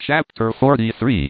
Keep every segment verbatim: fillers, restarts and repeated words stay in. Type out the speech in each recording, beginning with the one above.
Chapter forty-three.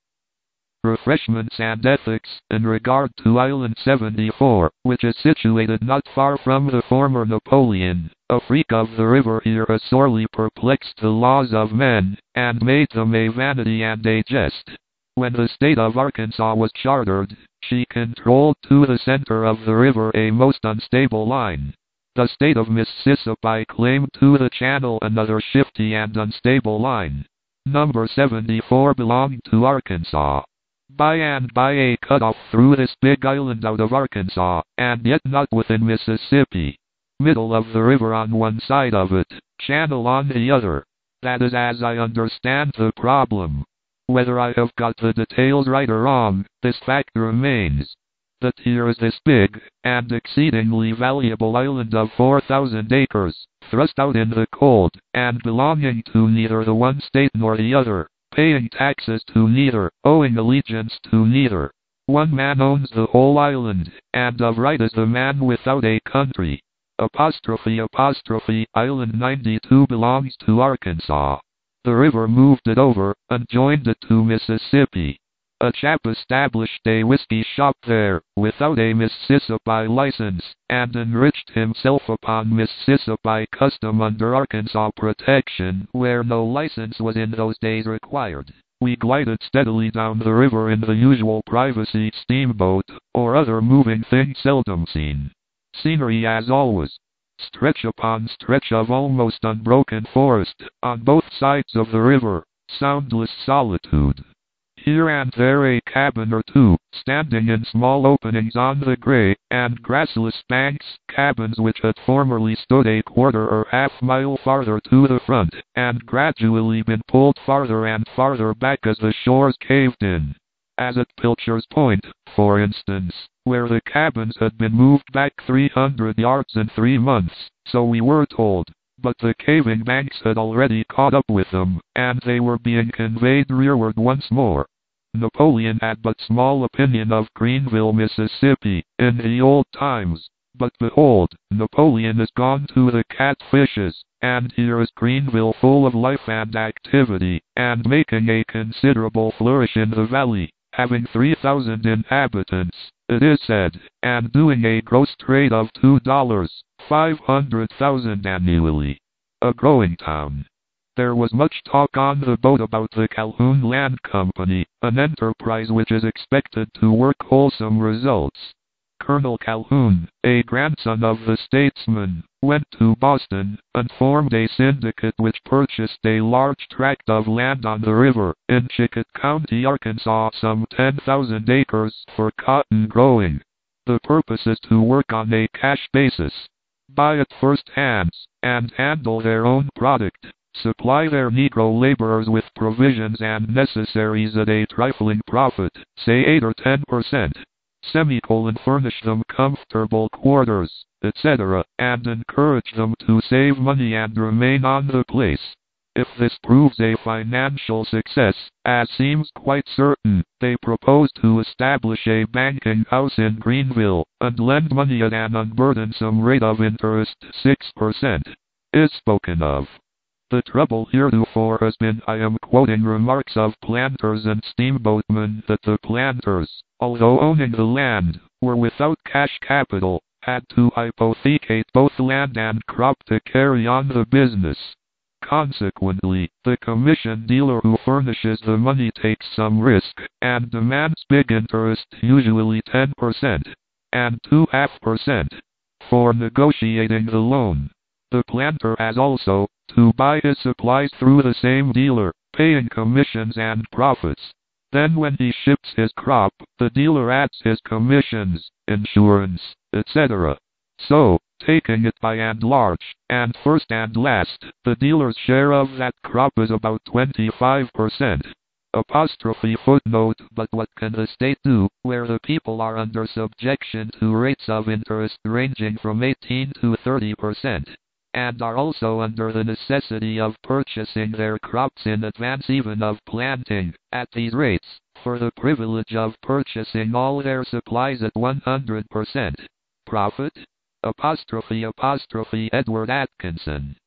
Refreshments and Ethics, in regard to Island seventy-four, which is situated not far from the former Napoleon, a freak of the river. Here has sorely perplexed the laws of men, and made them a vanity and a jest. When the state of Arkansas was chartered, she controlled to the center of the river a most unstable line. The state of Mississippi claimed to the channel another shifty and unstable line. Number seventy-four belonged to Arkansas. By and by a cut-off threw this big island out of Arkansas, and yet not within Mississippi. Middle of the river on one side of it, channel on the other. That is as I understand the problem. Whether I have got the details right or wrong, this fact remains. That here is this big, and exceedingly valuable island of four thousand acres, thrust out in the cold, and belonging to neither the one state nor the other, paying taxes to neither, owing allegiance to neither. One man owns the whole island, and of right is the man without a country. Apostrophe apostrophe Island ninety-two belongs to Arkansas. The river moved it over, and joined it to Mississippi. A chap established a whiskey shop there, without a Mississippi license, and enriched himself upon Mississippi custom under Arkansas protection, where no license was in those days required. We glided steadily down the river in the usual privacy steamboat, or other moving thing seldom seen. Scenery as always. Stretch upon stretch of almost unbroken forest, on both sides of the river, soundless solitude. Here and there a cabin or two, standing in small openings on the gray and grassless banks, cabins which had formerly stood a quarter or half mile farther to the front, and gradually been pulled farther and farther back as the shores caved in. As at Pilcher's Point, for instance, where the cabins had been moved back three hundred yards in three months, so we were told. But the caving banks had already caught up with them, and they were being conveyed rearward once more. Napoleon had but small opinion of Greenville, Mississippi, in the old times. But behold, Napoleon is gone to the catfishes, and here is Greenville full of life and activity, and making a considerable flourish in the valley, having three thousand inhabitants, it is said, and doing a gross trade of two dollars, five hundred thousand annually. A growing town. There was much talk on the boat about the Calhoun Land Company, an enterprise which is expected to work wholesome results. Colonel Calhoun, a grandson of the statesman, went to Boston, and formed a syndicate which purchased a large tract of land on the river, in Chickett County, Arkansas, some ten thousand acres, for cotton growing. The purpose is to work on a cash basis. Buy it first hands, and handle their own product. Supply their Negro laborers with provisions and necessaries at a trifling profit, say eight or ten percent. Semicolon furnish them comfortable quarters, et cetera, and encourage them to save money and remain on the place. If this proves a financial success, as seems quite certain, they propose to establish a banking house in Greenville, and lend money at an unburdensome rate of interest, six percent. Is spoken of. The trouble heretofore has been, I am quoting remarks of planters and steamboatmen, that the planters, although owning the land, were without cash capital, had to hypothecate both land and crop to carry on the business. Consequently, the commission dealer who furnishes the money takes some risk, and demands big interest, usually ten percent, and two half percent, for negotiating the loan. The planter has also to buy his supplies through the same dealer, paying commissions and profits. Then when he ships his crop, the dealer adds his commissions, insurance, et cetera. So, taking it by and large, and first and last, the dealer's share of that crop is about twenty-five percent. Apostrophe footnote. But what can the state do, where the people are under subjection to rates of interest ranging from eighteen to thirty percent? And are also under the necessity of purchasing their crops in advance even of planting, at these rates, for the privilege of purchasing all their supplies at one hundred percent. Profit? Apostrophe apostrophe Edward Atkinson.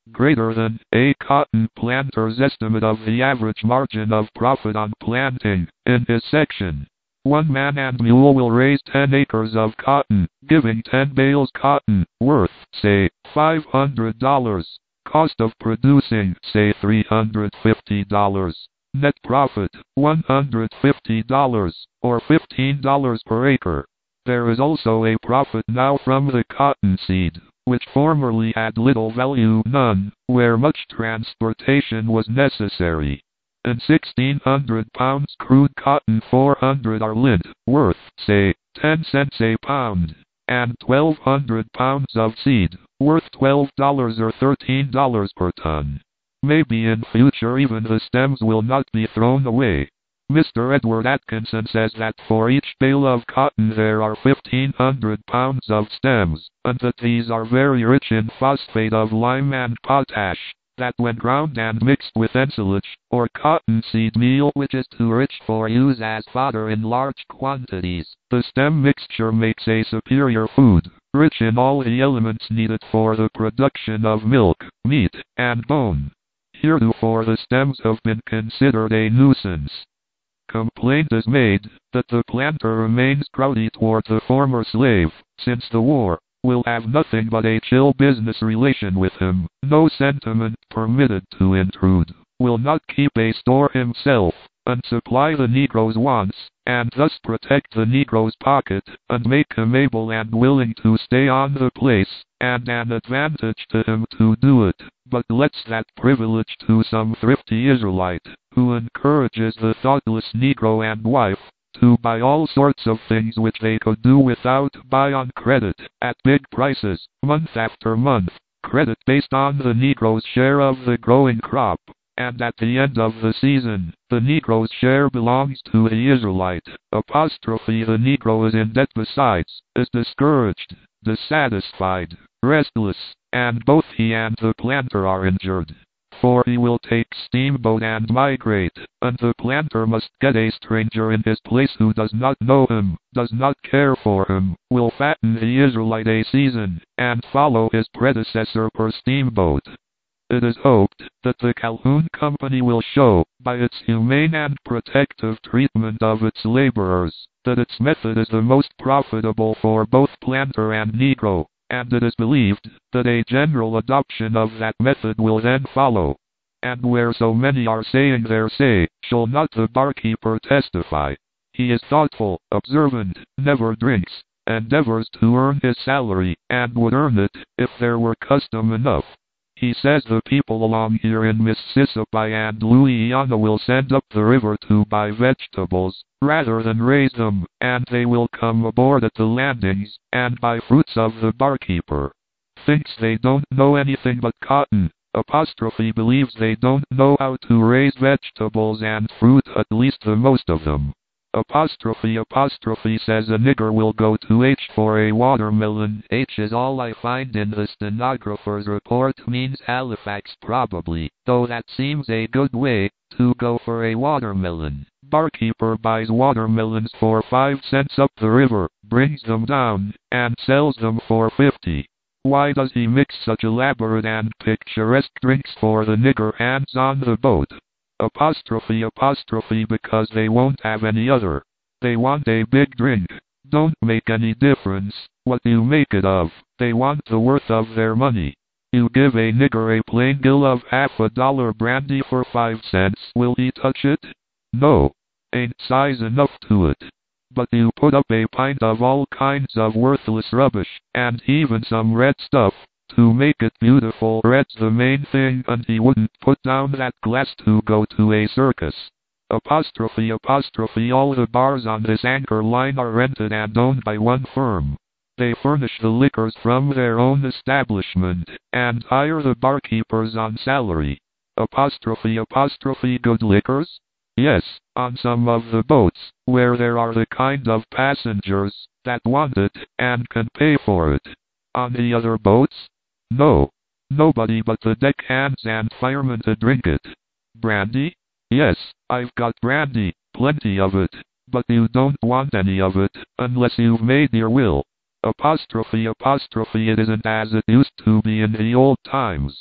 greater than a cotton planter's estimate of the average margin of profit on planting. In his section, one man and mule will raise ten acres of cotton, giving ten bales cotton, worth, say, five hundred dollars. Cost of producing, say, three hundred fifty dollars. Net profit, one hundred fifty dollars, or fifteen dollars per acre. There is also a profit now from the cottonseed, which formerly had little value, none, where much transportation was necessary. In sixteen hundred pounds crude cotton, four hundred are lint, worth, say, ten cents a pound, and twelve hundred pounds of seed, worth twelve dollars or thirteen dollars per ton. Maybe in future even the stems will not be thrown away. Mister Edward Atkinson says that for each bale of cotton there are fifteen hundred pounds of stems, and that these are very rich in phosphate of lime and potash, that when ground and mixed with ensilage, or cottonseed meal which is too rich for use as fodder in large quantities, the stem mixture makes a superior food, rich in all the elements needed for the production of milk, meat, and bone. Heretofore the stems have been considered a nuisance. Complaint is made that the planter remains crowdy toward the former slave, since the war will have nothing but a chill business relation with him, no sentiment permitted to intrude, will not keep a store himself, and supply the Negro's wants, and thus protect the Negro's pocket, and make him able and willing to stay on the place, and an advantage to him to do it, but lets that privilege to some thrifty Israelite, who encourages the thoughtless Negro and wife to buy all sorts of things which they could do without, buy on credit, at big prices, month after month, credit based on the Negro's share of the growing crop, and at the end of the season, the Negro's share belongs to the Israelite. Apostrophe the Negro is in debt besides, is discouraged, dissatisfied, restless, and both he and the planter are injured. For he will take steamboat and migrate, and the planter must get a stranger in his place who does not know him, does not care for him, will fatten the Israelite a season, and follow his predecessor per steamboat. It is hoped that the Calhoun Company will show, by its humane and protective treatment of its laborers, that its method is the most profitable for both planter and Negro, and it is believed that a general adoption of that method will then follow. And where so many are saying their say, shall not the barkeeper testify? He is thoughtful, observant, never drinks, endeavors to earn his salary, and would earn it, if there were custom enough. He says the people along here in Mississippi and Louisiana will send up the river to buy vegetables, rather than raise them, and they will come aboard at the landings, and buy fruits of the barkeeper. Thinks they don't know anything but cotton. Apostrophe believes they don't know how to raise vegetables and fruit, at least the most of them. Apostrophe apostrophe says a nigger will go to H for a watermelon. H is all I find in the stenographer's report means Halifax probably, though that seems a good way to go for a watermelon. Barkeeper buys watermelons for five cents up the river, brings them down, and sells them for fifty. Why does he mix such elaborate and picturesque drinks for the nigger hands on the boat? Apostrophe apostrophe because they won't have any other. They want a big drink. Don't make any difference what you make it of. They want the worth of their money. You give a nigger a plain gill of half a dollar brandy for five cents. Will he touch it? No. Ain't size enough to it. But you put up a pint of all kinds of worthless rubbish, and even some red stuff, to make it beautiful. Red's the main thing, and he wouldn't put down that glass to go to a circus. Apostrophe apostrophe all the bars on this anchor line are rented and owned by one firm. They furnish the liquors from their own establishment, and hire the barkeepers on salary. Apostrophe apostrophe good liquors? Yes, on some of the boats, where there are the kind of passengers that want it, and can pay for it. On the other boats? No. Nobody but the deckhands and firemen to drink it. Brandy? Yes, I've got brandy, plenty of it, but you don't want any of it, unless you've made your will. Apostrophe apostrophe it isn't as it used to be in the old times.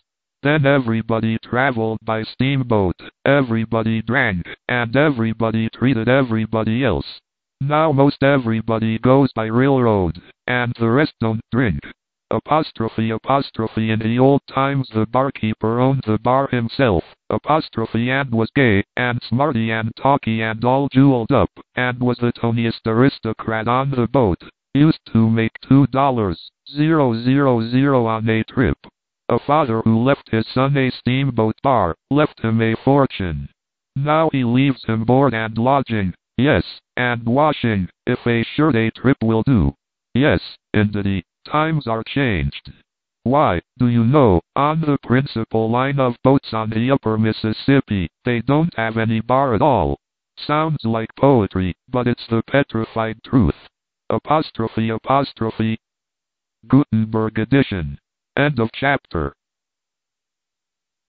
Then everybody traveled by steamboat, everybody drank, and everybody treated everybody else. Now most everybody goes by railroad, and the rest don't drink. Apostrophe apostrophe in the old times the barkeeper owned the bar himself, apostrophe and was gay, and smarty and talky and all jeweled up, and was the toniest aristocrat on the boat. Used to make two dollars, zero zero zero on a trip. A father who left his son a steamboat bar, left him a fortune. Now he leaves him board and lodging, yes, and washing, if a short a trip will do. Yes, indeed, times are changed. Why, do you know, on the principal line of boats on the upper Mississippi, they don't have any bar at all. Sounds like poetry, but it's the petrified truth. Apostrophe apostrophe. Gutenberg edition. End of chapter.